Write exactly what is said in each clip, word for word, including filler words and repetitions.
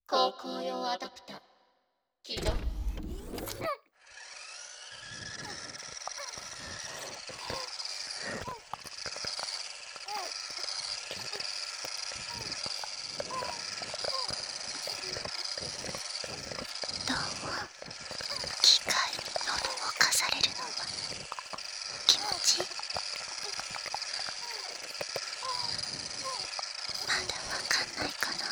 高校用アダプタ起動。 どうも、機械に喉をかされるのは気持ちいい。まだわかんないかな。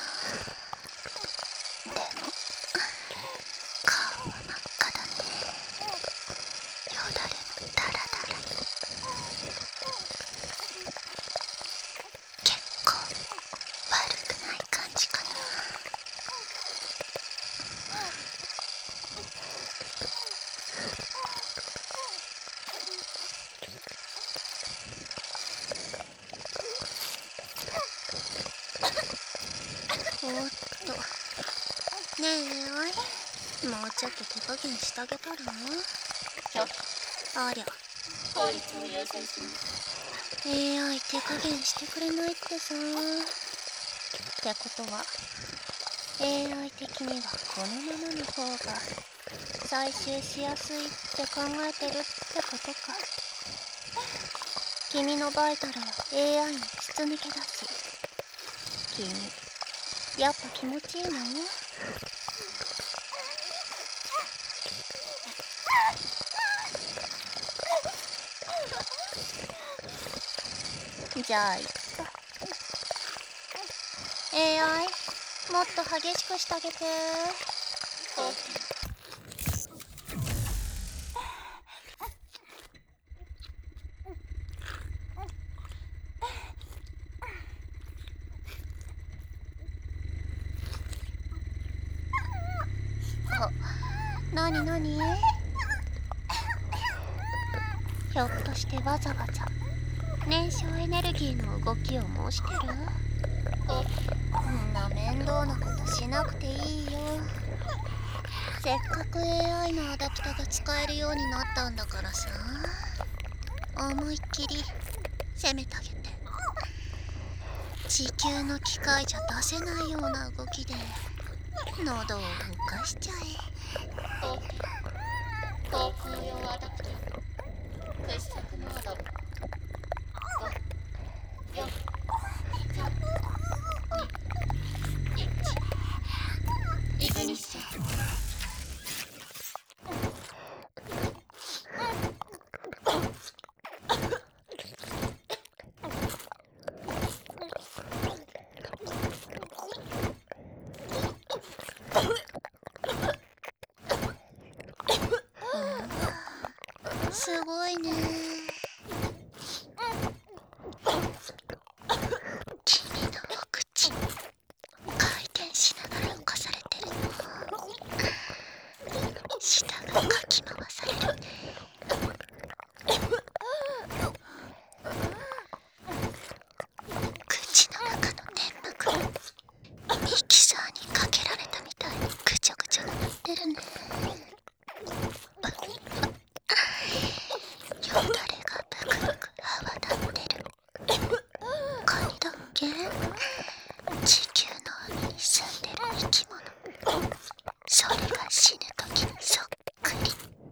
でも顔は真っ赤だね。よだれもダラダラ。結構悪くない感じかな。おっと、ねえおい、もうちょっと手加減してあげたら。 拒ありゃ、 否。法律を優先します。 エーアイ 手加減してくれないってさ。ってことは エーアイ 的にはこのままの方が採集しやすいって考えてるってことか。君のバイタルは エーアイ の筒抜けだし、君やっぱ気持ちいいの？じゃあいっか。 エーアイ もっと激しくしてあげて。お、なになに？ひょっとしてわざわざ燃焼エネルギーの動きを申してる？こんな面倒なことしなくていいよ。せっかく エーアイ のアダプタが使えるようになったんだからさ。思いっきり攻めてあげて。地球の機械じゃ出せないような動きで喉を動かしちゃえ。 高校用アダプタ掘削モード。ご、よん、さん、に、いち。イグニッション。 すごいね。君のお口回転しながら浮かされてるの。舌がかき回されるね。口の中の粘膜がミキサーにかけられたみたいにぐちゃぐちゃになってるね。よだれがブクブク泡立ってる。カニだっけ？地球の海に住んでる生き物。それが死ぬ時にそっくり。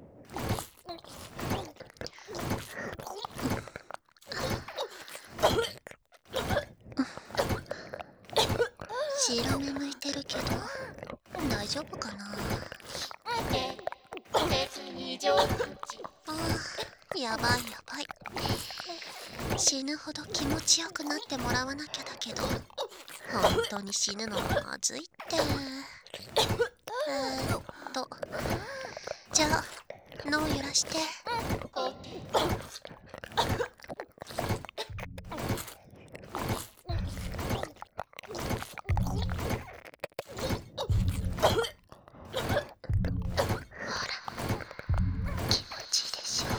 白目向いてるけど大丈夫かな。 え、鉄に異常感知。 ああ、やばいやばい。死ぬほど気持ちよくなってもらわなきゃだけど、本当に死ぬのはまずいって。えーっとじゃあ脳揺らして。 肯定。 気持ちいいでしょ。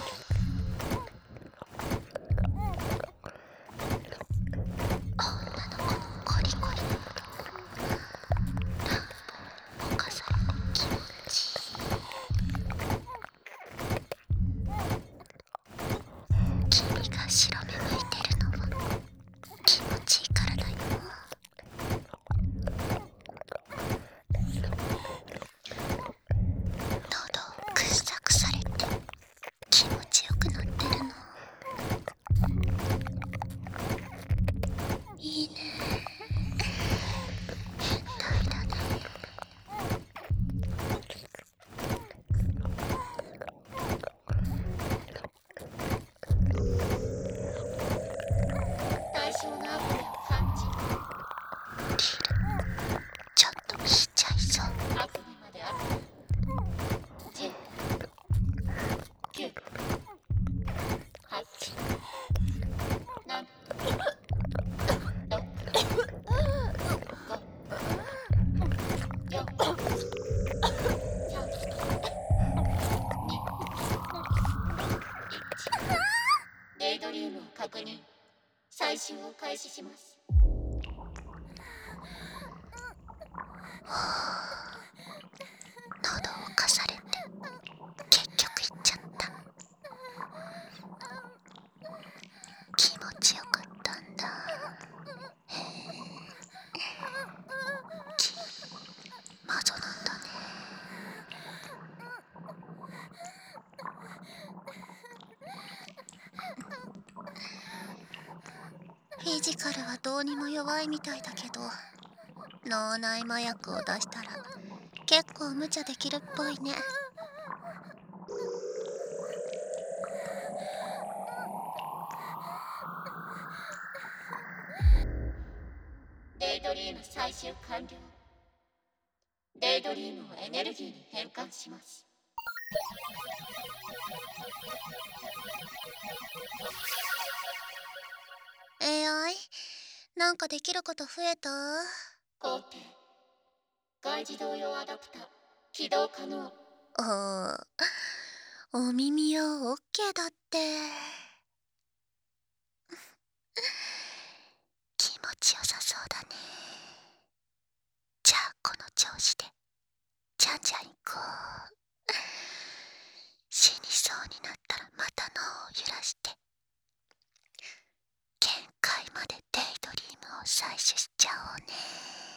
女の子のコリコリの音乱暴をかされて気持ちいい。 よん、さん、に、いち。デイドリームを確認。採集を開始します。 喉をかされて結局行っちゃった。気持ちよかったんだ。へえ、キマゾなんだね。フィジカルはどうにも弱いみたいだけど、脳内麻薬を出したら結構無茶できるっぽいね。 デイドリーム採集完了。デイドリームをエネルギーに変換します。 エーアイ、なんかできること増えた？ 工程。外自動用アダプター起動可能。 おー、お耳用オッケーだって。気持ちよさそうだね。じゃあこの調子でじゃんじゃん行こう。死にそうになったらまた脳を揺らして限界までデイドリームを採取しちゃおうね。